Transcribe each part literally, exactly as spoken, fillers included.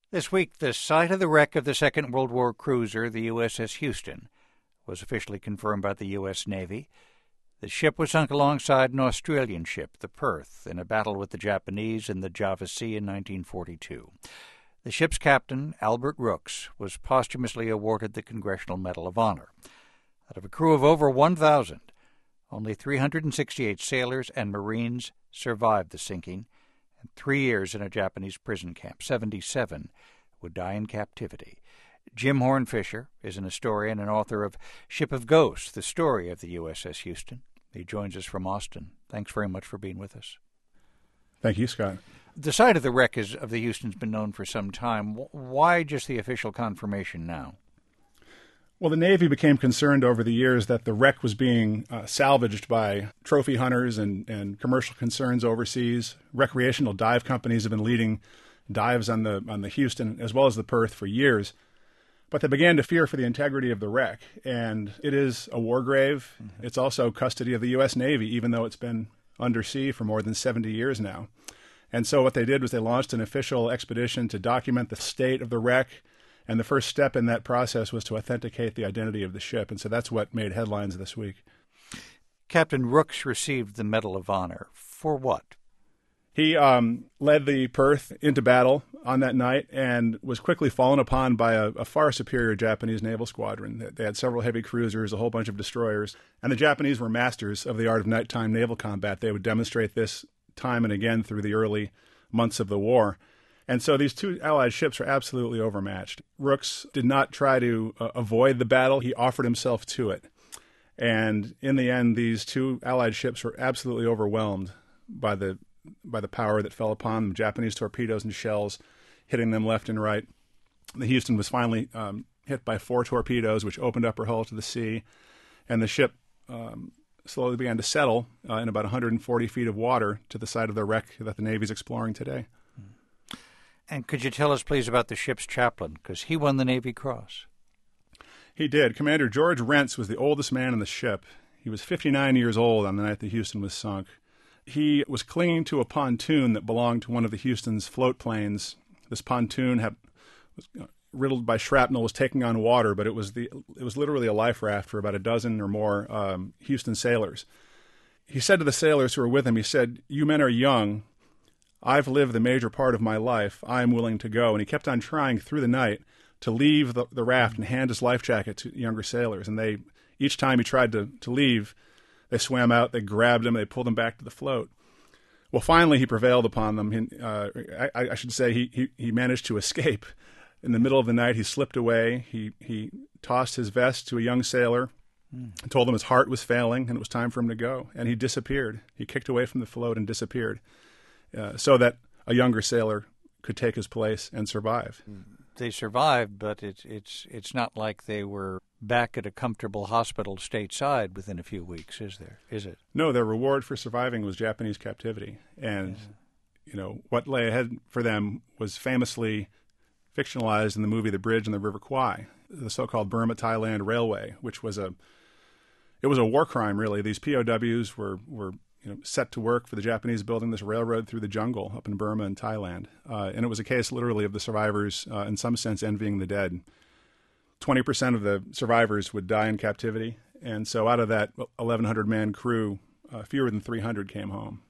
This week, the site of the wreck of the Second World War cruiser, the U S S Houston, was officially confirmed by the U S Navy. The ship was sunk alongside an Australian ship, the Perth, in a battle with the Japanese in the Java Sea in nineteen forty-two. The ship's captain, Albert Rooks, was posthumously awarded the Congressional Medal of Honor. Out of a crew of over one thousand, only three hundred sixty-eight sailors and Marines survived the sinking, and three years in a Japanese prison camp. seventy-seven would die in captivity. Jim Hornfischer is an historian and author of Ship of Ghosts, the story of the U S S Houston. He joins us from Austin. Thanks very much for being with us. Thank you, Scott. The site of the wreck is, of the Houston's been known for some time. Why just the official confirmation now? Well, the Navy became concerned over the years that the wreck was being uh, salvaged by trophy hunters and, and commercial concerns overseas. Recreational dive companies have been leading dives on the on the Houston as well as the Perth for years. But they began to fear for the integrity of the wreck. And it is a war grave. Mm-hmm. It's also custody of the U S Navy, even though it's been undersea for more than seventy years now. And so what they did was they launched an official expedition to document the state of the wreck. And the first step in that process was to authenticate the identity of the ship. And so that's what made headlines this week. Captain Rooks received the Medal of Honor. For what? He um, led the Perth into battle on that night and was quickly fallen upon by a, a far superior Japanese naval squadron. They had several heavy cruisers, a whole bunch of destroyers, and the Japanese were masters of the art of nighttime naval combat. They would demonstrate this time and again through the early months of the war. And so these two Allied ships were absolutely overmatched. Rooks did not try to uh, avoid the battle. He offered himself to it. And in the end, these two Allied ships were absolutely overwhelmed by the by the power that fell upon them, Japanese torpedoes and shells hitting them left and right. The Houston was finally um, hit by four torpedoes, which opened up her hull to the sea, and the ship um, slowly began to settle uh, in about one hundred forty feet of water to the side of the wreck that the Navy's exploring today. And could you tell us, please, about the ship's chaplain, because he won the Navy Cross? He did. Commander George Rents was the oldest man in the ship. He was fifty-nine years old on the night the Houston was sunk. He was clinging to a pontoon that belonged to one of the Houston's float planes. This pontoon had was riddled by shrapnel, was taking on water, but it was the it was literally a life raft for about a dozen or more um, Houston sailors. He said to the sailors who were with him, he said, "You men are young. I've lived the major part of my life. I am willing to go." And he kept on trying through the night to leave the, the raft and hand his life jacket to younger sailors. And they each time he tried to, to leave, they swam out, they grabbed him, they pulled him back to the float. Well, finally, he prevailed upon them. He, uh, I, I should say he, he, he managed to escape. In the middle of the night, he slipped away. He, he tossed his vest to a young sailor mm. and told him his heart was failing and it was time for him to go. And he disappeared. He kicked away from the float and disappeared uh, so that a younger sailor could take his place and survive. They survived, but it's it's it's not like they were back at a comfortable hospital stateside within a few weeks, is there? Is it? No, their reward for surviving was Japanese captivity. And, yeah. you know, what lay ahead for them was famously fictionalized in the movie The Bridge on the River Kwai, the so-called Burma-Thailand Railway, which was a, it was a war crime, really. These P O Ws were, were you know, set to work for the Japanese building this railroad through the jungle up in Burma and Thailand. Uh, and it was a case literally of the survivors, uh, in some sense, envying the dead. twenty percent of the survivors would die in captivity. And so out of that eleven hundred man crew, uh, fewer than three hundred came home.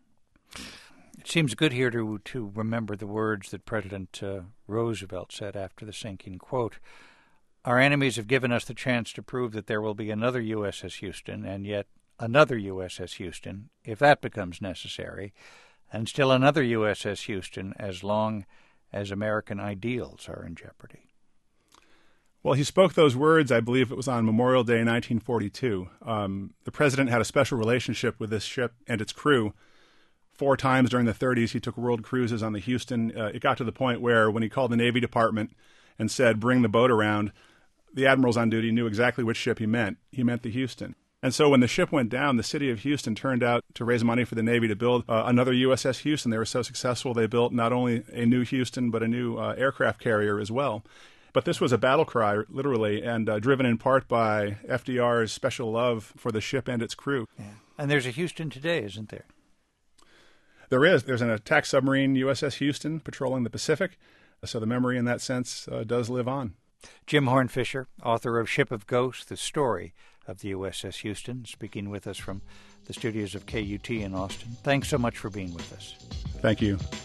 It seems good here to, to remember the words that President uh, Roosevelt said after the sinking, quote, "Our enemies have given us the chance to prove that there will be another U S S Houston, and yet another U S S Houston, if that becomes necessary, and still another U S S Houston as long as American ideals are in jeopardy." Well, he spoke those words, I believe it was on Memorial Day nineteen forty-two. Um, the president had a special relationship with this ship and its crew. Four times during the thirties, he took world cruises on the Houston. Uh, it got to the point where when he called the Navy Department and said, "Bring the boat around," the admirals on duty knew exactly which ship he meant. He meant the Houston. And so when the ship went down, the city of Houston turned out to raise money for the Navy to build uh, another U S S Houston. They were so successful, they built not only a new Houston, but a new uh, aircraft carrier as well. But this was a battle cry, literally, and uh, driven in part by F D R's special love for the ship and its crew. Yeah. And there's a Houston today, isn't there? There is. There's an attack submarine, U S S Houston, patrolling the Pacific. So the memory in that sense uh, does live on. Jim Hornfischer, author of Ship of Ghosts, The Story of the U S S Houston, speaking with us from the studios of K U T in Austin. Thanks so much for being with us. Thank you.